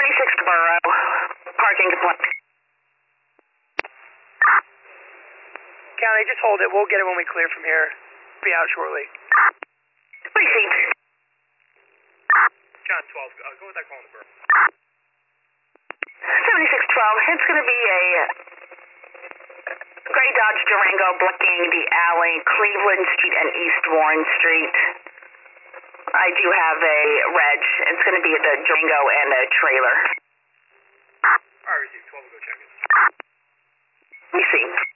76 Borough, parking complaint. County, just hold it. We'll get it when we clear from here. Be out shortly. Received. John 12, go with that call in the borough. 7612, it's going to be a gray Dodge Durango blocking the alley, Cleveland Street and East Warren Street. I do have a reg. It's going to be the Durango and a trailer. Alright, received. 12 will go check it. Received.